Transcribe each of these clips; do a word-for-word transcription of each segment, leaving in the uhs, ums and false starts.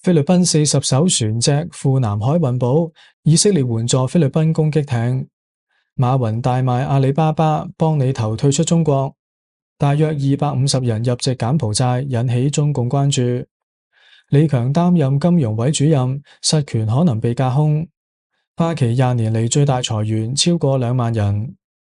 菲律賓四十艘船隻赴南海運補，以色列援助菲律賓攻擊艇。馬雲大賣阿里巴巴，幫你投退出中國。大約二百五十人入籍柬埔寨，引起中共關注。李強擔任金融委主任，實權可能被架空。花旗廿年嚟最大裁員超過兩萬人。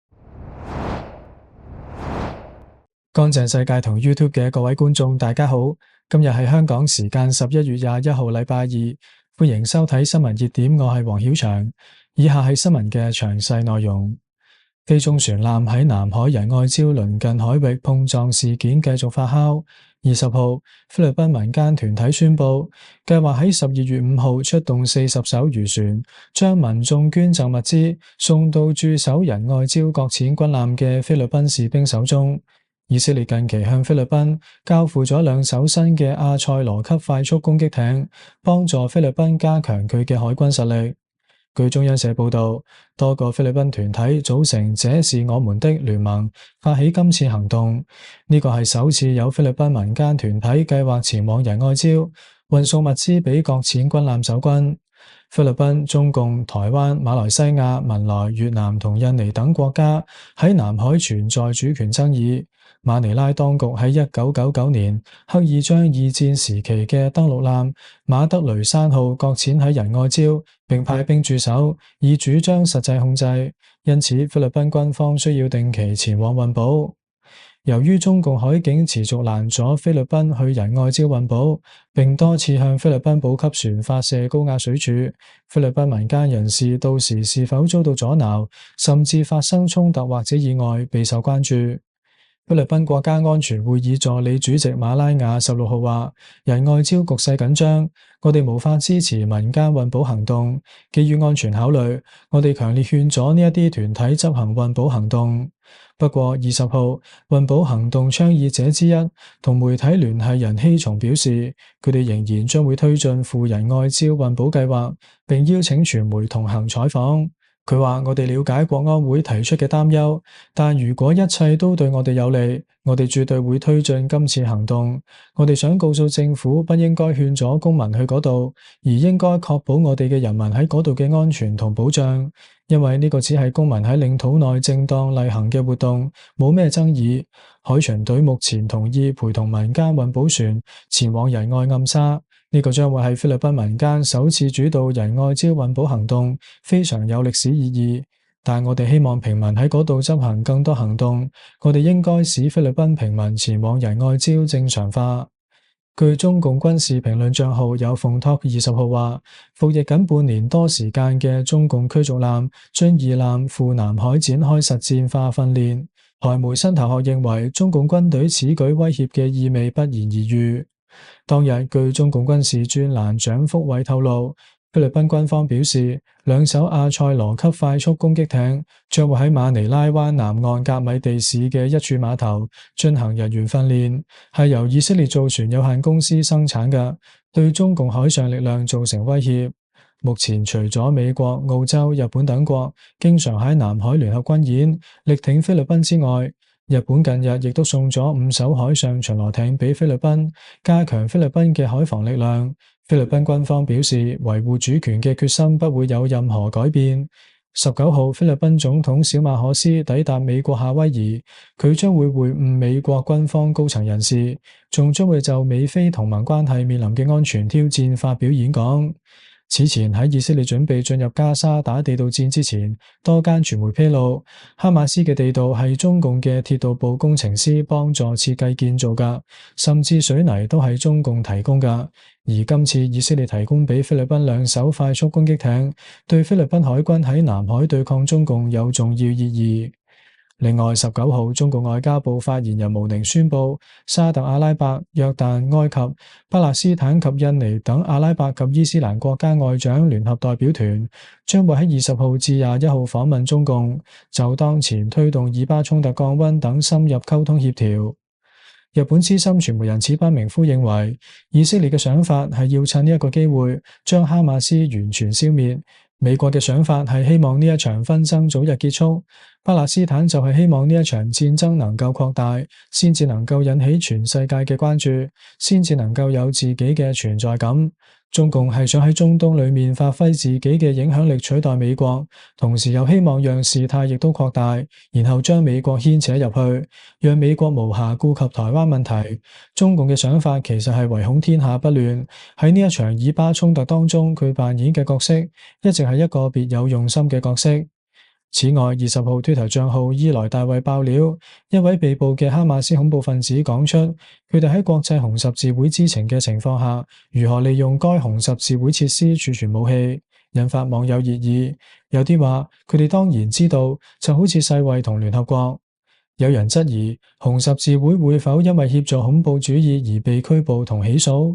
乾淨世界同 YouTube 嘅各位觀眾，大家好，今日係香港時間十一月廿一號，禮拜二，歡迎收睇新聞熱點，我係黃曉翔。以下係新聞嘅詳細內容。菲中船艦喺南海仁愛礁鄰近海域碰撞事件繼續發酵。二十號，菲律賓民間團體宣布，計劃喺十二月五號出動四十艘漁船，將民眾捐贈物資送到駐守仁愛礁擱淺軍艦嘅菲律賓士兵手中。以色列近期向菲律賓交付咗兩艘新嘅阿塞羅級快速攻擊艇，幫助菲律賓加強佢嘅海軍實力。據中央社報道，多個菲律賓團體組成這是我們的聯盟，發起今次行動。呢個係首次有菲律賓民間團體計劃前往仁愛礁運送物資俾擱淺軍艦守軍。菲律賓、中共、台灣、馬來西亞、文萊、越南同印尼等國家喺南海存在主權爭議。馬尼拉當局喺一九九九年刻意將二戰時期嘅登陸艦馬德雷山號擱淺喺仁愛礁，並派兵駐守，以主張實際控制。因此，菲律賓軍方需要定期前往運補。由於中共海警持續攔阻菲律賓去仁愛礁運補，並多次向菲律賓補給船發射高壓水柱，菲律賓民間人士到時是否遭到阻撓，甚至發生衝突或者意外，備受關注。菲律賓國家安全會議助理主席馬拉雅十六號話：仁愛礁局勢緊張，我哋無法支持民間運補行動。基於安全考慮，我哋強烈勸阻呢一啲團體執行運補行動。不過二十號，運補行動倡議者之一同媒體聯繫人希松表示，佢哋仍然將會推進赴仁愛礁運補計劃，並邀請傳媒同行採訪。佢話：我哋了解國安會提出嘅擔憂，但如果一切都對我哋有利，我哋絕對會推進今次行動。我哋想告訴政府，不應該勸阻公民去嗰度，而應該確保我哋嘅人民喺嗰度嘅安全同保障，因為呢個只係公民喺領土內正當例行嘅活動，冇咩爭議。海巡隊目前同意陪同民間運補船前往仁愛暗沙。呢個將會係菲律賓民間首次主導仁愛礁運補行動，非常有歷史意義。但我哋希望平民喺嗰度執行更多行動，我哋應該使菲律賓平民前往仁愛礁正常化。據中共軍事評論帳號有鳳 talk 二十號話，服役緊半年多時間嘅中共驅逐艦遵義艦赴南海展開實戰化訓練。台媒新頭殼認為，中共軍隊此舉威脅嘅意味不言而喻。當日據中共軍事專欄長福偉透露，菲律賓軍方表示，兩艘阿塞羅級快速攻擊艇將會喺馬尼拉灣南岸甲米地市嘅一處碼頭進行人員訓練，係由以色列造船有限公司生產嘅，對中共海上力量造成威脅。目前除咗美國、澳洲、日本等國經常喺南海聯合軍演力挺菲律賓之外，日本近日亦都送咗五艘海上巡邏艇俾菲律賓，加強菲律賓嘅海防力量。菲律賓軍方表示，維護主權嘅決心不會有任何改變。十九號，菲律賓總統小馬可斯抵達美國夏威夷，佢將會會晤美國軍方高層人士，仲將會就美菲同盟關係面臨嘅安全挑戰發表演講。此前喺以色列準備進入加沙打地道戰之前，多間傳媒披露，哈馬斯嘅地道係中共嘅鐵道部工程師幫助設計建造㗎，甚至水泥都係中共提供㗎。而今次以色列提供俾菲律賓兩艘快速攻擊艇，對菲律賓海軍喺南海對抗中共有重要意義。另外，十九號，中國外交部發言人毛寧宣布，沙特阿拉伯、約旦、埃及、巴勒斯坦及印尼等阿拉伯及伊斯蘭國家外長聯合代表團將會喺二十號至廿一號訪問中共，就當前推動以巴衝突降溫等深入溝通協調。日本資深傳媒人矢板明夫認為，以色列嘅想法係要趁呢一個機會將哈馬斯完全消滅。美國嘅想法係希望呢一場紛爭早日結束。 巴勒斯坦就係希望呢一場戰爭能夠擴大，先至能夠引起全世界嘅關注，先至能夠有自己嘅存在感。中共係想喺中東裏面發揮自己嘅影響力取代美國，同時又希望讓事態亦都擴大，然後將美國牽扯入去，讓美國無暇顧及台灣問題。中共嘅想法其實係唯恐天下不亂。喺呢一場以巴衝突當中，佢扮演嘅角色一直係一個別有用心嘅角色。此外，二十號 Twitter 賬號伊萊大衛爆料，一位被捕嘅哈馬斯恐怖分子講出，佢哋喺國際紅十字會知情嘅情況下，如何利用該紅十字會設施儲存武器，引發網友熱議。有啲話，佢哋當然知道，就好似世衛同聯合國。有人質疑，紅十字會會否因為協助恐怖主義而被拘捕同起訴？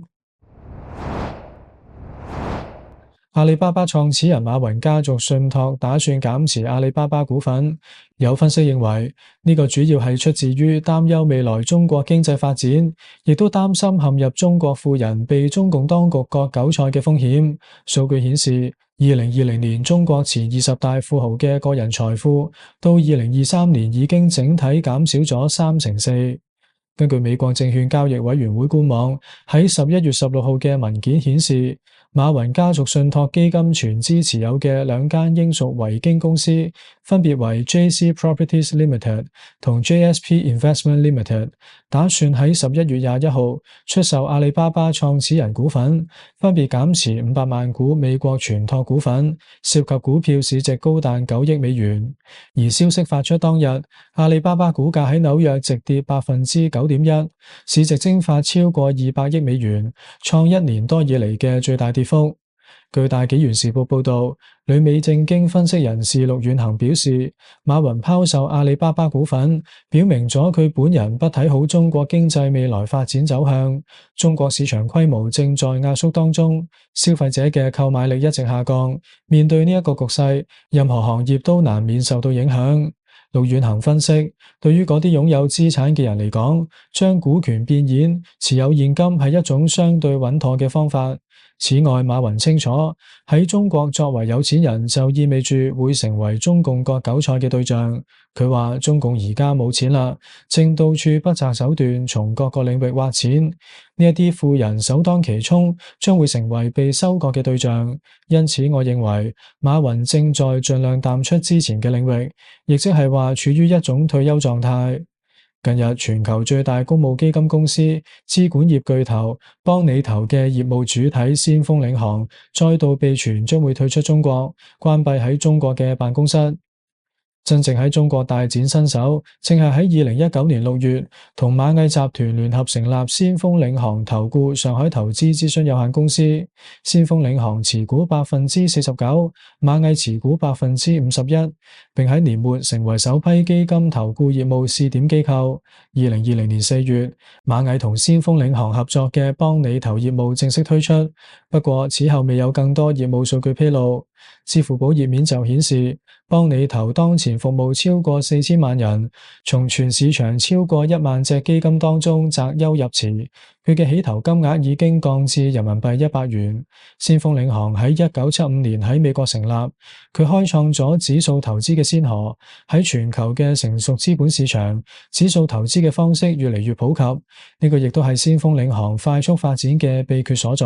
阿里巴巴創始人馬雲家族信託打算減持阿里巴巴股份，有分析認為呢個主要係出自於擔憂未來中國經濟發展，亦都擔心陷入中國富人被中共當局割韭菜嘅風險。數據顯示，二零二零年中國前二十大富豪嘅個人財富，到二零二三年已經整體減少咗三成四。根據美國證券交易委員會官網喺十一月十六號嘅文件顯示，馬雲家族信託基金全資持有嘅兩間英屬維京公司，分別為 J C Properties Limited 同 J S P Investment Limited， 打算喺十一月廿一號出售阿里巴巴創始人股份，分別減持五百萬股美國全託股份，涉及股票市值高達九億美元。而消息發出當日，阿里巴巴股價喺紐約直跌百分之九點一，市值蒸發超過二百億美元，創一年多以嚟嘅最大跌幅。據大紀元時報報道，旅美政經分析人士陸遠恒表示，馬雲拋售阿里巴巴股份，表明咗佢本人不睇好中國經濟未來發展走向。中國市場規模正在壓縮當中，消費者嘅購買力一直下降。面對呢一個局勢，任何行業都難免受到影響。陸遠恒分析，對於嗰啲擁有資產嘅人嚟講，將股權變現、持有現金係一種相對穩妥嘅方法。此外，馬雲清楚喺中國作為有錢人就意味住會成為中共割韭菜嘅對象。佢話中共而家冇錢啦，正到處不擇手段從各個領域挖錢，呢一啲富人首當其衝，將會成為被收割嘅對象。因此，我認為馬雲正在盡量淡出之前嘅領域，亦即係話處於一種退休狀態。近日，全球最大公募基金公司、資管業巨頭邦理投嘅業務主體先鋒領航再度被傳將會退出中國，關閉喺中國嘅辦公室。真正喺中國大展身手，正係喺二零一九年六月，同螞蟻集團聯合成立先鋒領航投顧上海投資諮詢有限公司。先鋒領航持股百分之四十九，螞蟻持股百分之五十一，並喺年末成為首批基金投顧業務試點機構。二零二零年四月，螞蟻同先鋒領航合作嘅邦理投業務正式推出，不過此後未有更多業務數據披露。支付寶頁面就顯示，邦理投當前服務超過四千萬人，從全市場超過一萬隻基金當中擇優入池。佢嘅起投金額已經降至人民幣一百元。先鋒領航喺一九七五年喺美國成立，佢開創咗指數投資嘅先河。喺全球嘅成熟資本市場，指數投資嘅方式越嚟越普及，呢個亦都係先鋒領航快速發展嘅秘訣所在。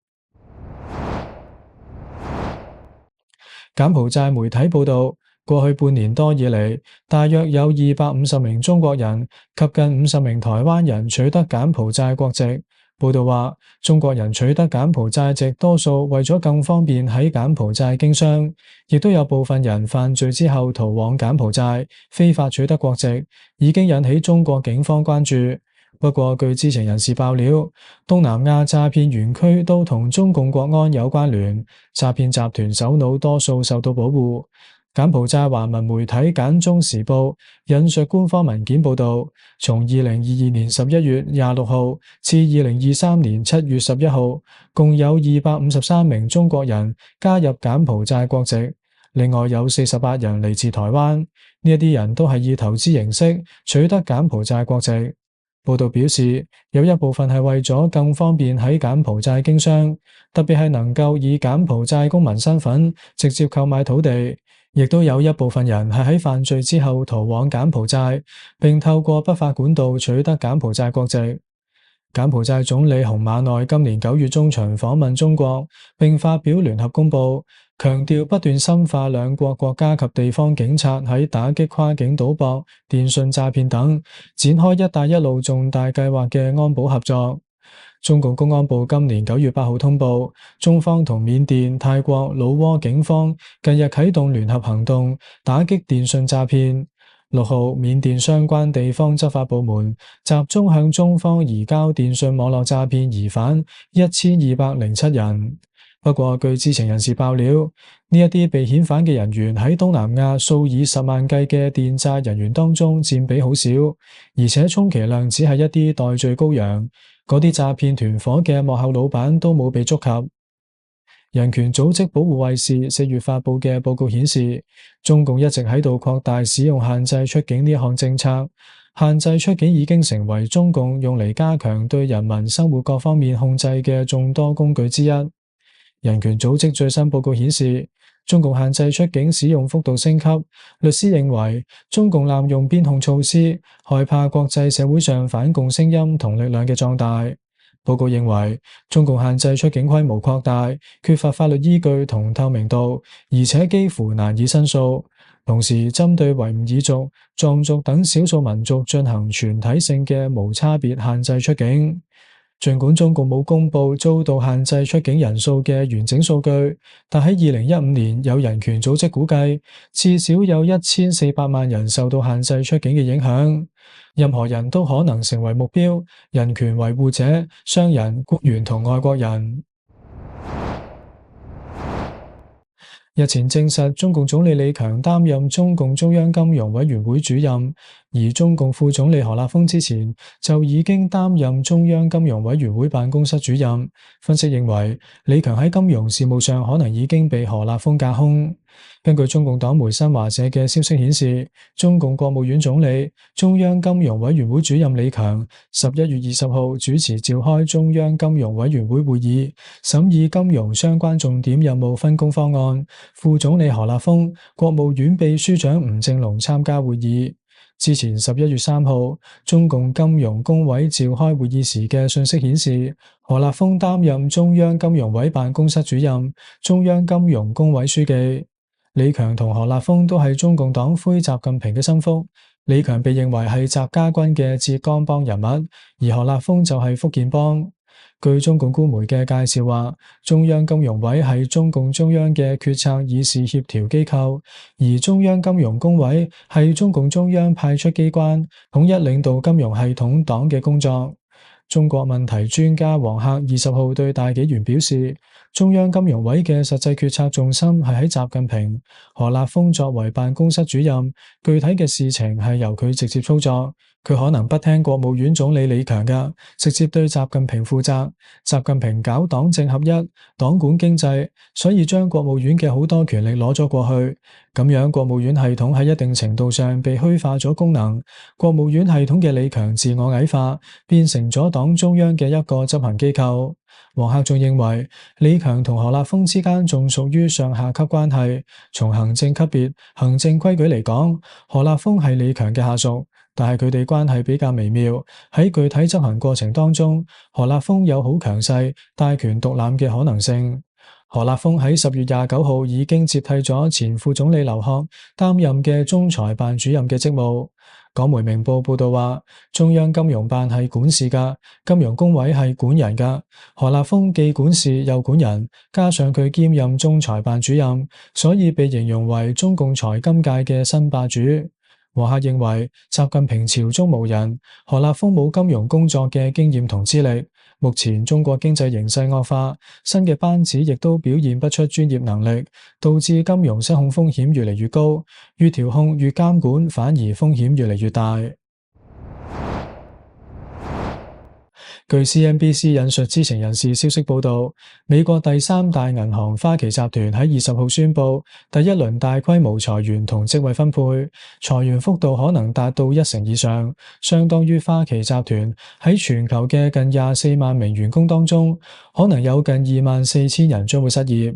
柬埔寨媒體報道，過去半年多以嚟，大約有二百五十名中國人及近五十名台灣人取得柬埔寨國籍。報道話，中國人取得柬埔寨籍多數為咗更方便喺柬埔寨經商，亦都有部分人犯罪之後逃往柬埔寨，非法取得國籍，已經引起中國警方關注。不過，據知情人士爆料，東南亞詐騙園區都同中共國安有關聯，詐騙集團首腦多數受到保護。柬埔寨華文媒體柬中時報引述官方文件報道，從二零二二年十一月廿六號至二零二三年七月十一號，共有二百五十三名中國人加入柬埔寨國籍，另外有四十八人嚟自台灣，呢一啲人都係以投資形式取得柬埔寨國籍。報道表示，有一部分係為咗更方便喺柬埔寨經商，特別係能夠以柬埔寨公民身份直接購買土地。 亦都有一部分人係喺犯罪之後逃往柬埔寨，並透過不法管道取得柬埔寨國籍。柬埔寨總理洪瑪奈今年九月中旬訪問中國，並發表聯合公報，強調不斷深化兩國國家及地方警察喺打擊跨境賭博、電信詐騙等，展開一帶一路重大計劃嘅安保合作。中共公安部今年九月八號通報，中方同緬甸、泰國、老撾警方近日啟動聯合行動，打擊電信詐騙。六號，緬甸相關地方執法部門集中向中方移交電信網絡詐騙疑犯一千二百零七人。不過，據知情人士爆料，呢一啲被遣返嘅人員喺東南亞數以十萬計嘅電詐人員當中佔比好少，而且充其量只係一啲代罪羔羊，嗰啲詐騙團伙嘅幕後老闆都冇被觸及。人權組織保護衛士四月發佈嘅報告顯示，中共一直喺度擴大使用限制出境呢一項政策，限制出境已經成為中共用嚟加強對人民生活各方面控制嘅眾多工具之一。人權組織最新報告顯示，中共限制出境使用幅度升級，律師認為中共濫用邊控措施，害怕國際社會上反共聲音同力量嘅壯大。報告認為，中共限制出境規模擴大，缺乏法律依據同透明度，而且幾乎難以申訴。同時，針對維吾爾族、藏族等少數民族進行全體性嘅無差別限制出境。儘管中共冇公布遭到限制出境人數嘅完整數據，但喺二零一五年有人權組織估計，至少有一千四百萬人受到限制出境嘅影響。任何人都可能成為目標，人權維護者、商人、官員同外國人。日前證實，中共總理李強擔任中共中央金融委員會主任，而中共副總理何立峰之前就已經擔任中央金融委員會辦公室主任。分析認為，李強喺金融事務上可能已經被何立峰架空。根據中共黨媒新華社嘅消息顯示，中共國務院總理、中央金融委員會主任李強十一月二十號主持召開中央金融委員會會議，審議金融相關重點任務分工方案。副總理何立峰、國務院秘書長吳政隆參加會議。之前十一月三號，中共金融工委召開會議時嘅信息顯示，何立峰擔任中央金融委辦公室主任、中央金融工委書記。李強同何立峰都係中共黨魁習近平嘅心腹，李強被認為係習家軍嘅浙江幫人物，而何立峰就係福建幫。據中共官媒嘅介紹話，中央金融委係中共中央嘅決策議事協調機構，而中央金融工委係中共中央派出機關，統一領導金融系統黨嘅工作。中國問題專家王克二十號對大紀元表示，中央金融委嘅實際決策重心係喺習近平，何立峰作為辦公室主任，具體嘅事情係由佢直接操作。佢可能不聽國務院總理李強嘅，直接對習近平負責。習近平搞黨政合一、黨管經濟，所以將國務院嘅好多權力攞咗過去。咁樣國務院系統喺一定程度上被虛化咗功能，國務院系統嘅李強自我矮化，變成咗黨中央嘅一個執行機構。王克仲認為，李強同何立峰之間仲屬於上下級關係。從行政級別、行政規矩嚟講，何立峰係李強嘅下屬，但係佢哋關係比較微妙。喺具體執行過程當中，何立峰有好強勢、大權獨攬嘅可能性。何立峰喺十月廿九號已經接替咗前副總理劉鶴擔任嘅中財辦主任嘅職務。港媒明報報道話，中央金融辦係管事噶，金融工委係管人噶。何立峰既管事又管人，加上佢兼任中財辦主任，所以被形容為中共財金界嘅新霸主。王克認為，習近平朝中無人，何立峰冇金融工作嘅經驗同資歷。目前中國經濟形勢惡化，新嘅班子亦都表現不出專業能力，導致金融失控風險越嚟越高，越調控越監管，反而風險越嚟越大。據 C N B C 引述知情人士消息報道，美國第三大銀行花旗集團喺二十號宣布第一輪大規模裁員同職位分配，裁員幅度可能達到一成以上，相當於花旗集團喺全球嘅近廿四萬名員工當中，可能有近二萬四千人將會失業。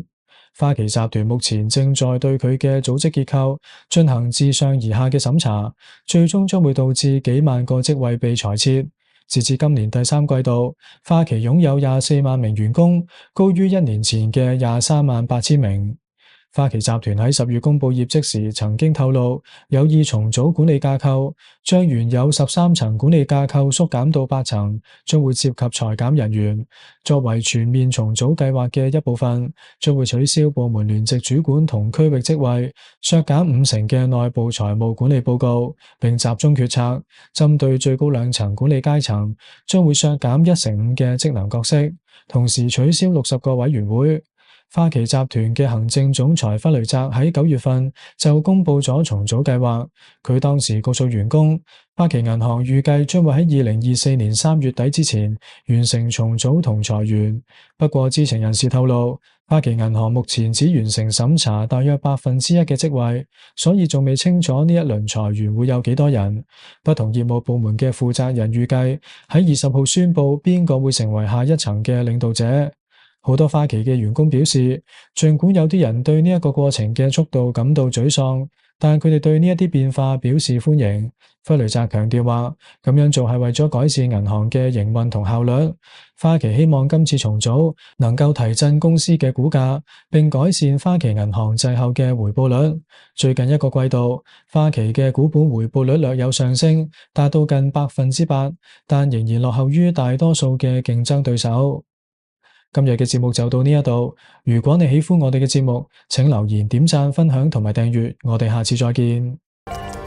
花旗集團目前正在對佢嘅組織結構進行自上而下嘅審查，最終將會導致幾萬個職位被裁撤。截至今年第三季度，花旗擁有廿四萬名員工，高於一年前嘅廿三萬八千名。花旗集團喺十月公布業績時，曾經透露有意重組管理架構，將原有十三層管理架構縮減到八層，將會涉及裁減人員。作為全面重組計劃嘅一部分，將會取消部門聯席主管同區域職位，削減五成嘅內部財務管理報告，並集中決策。針對最高兩層管理階層，將會削減一成五嘅職能角色，同時取消六十個委員會。花旗集團嘅行政總裁弗雷澤喺九月份就公布咗重組計劃，佢當時告訴員工，花旗銀行預計將會喺二零二四年三月底之前完成重組同裁員。不過知情人士透露，花旗銀行目前只完成審查大約百分之一嘅職位，所以仲未清楚呢一輪裁員會有幾多人。不同業務部門嘅負責人預計喺二十號宣布邊個會成為下一層嘅領導者。好多花旗嘅員工表示，儘管有啲人對呢一個過程嘅速度感到沮喪，但佢哋對呢一啲變化表示歡迎。弗雷澤強調話，咁樣做係為咗改善銀行嘅營運同效率。花旗希望今次重組能夠提振公司嘅股價，並改善花旗銀行滯後嘅回報率。最近一個季度，花旗嘅股本回報率略有上升，達到近百分之八，但仍然落後於大多數嘅競爭對手。今日嘅節目就到呢一度，如果你喜歡我哋嘅節目，請留言、點讚、分享同埋訂閱，我哋下次再見。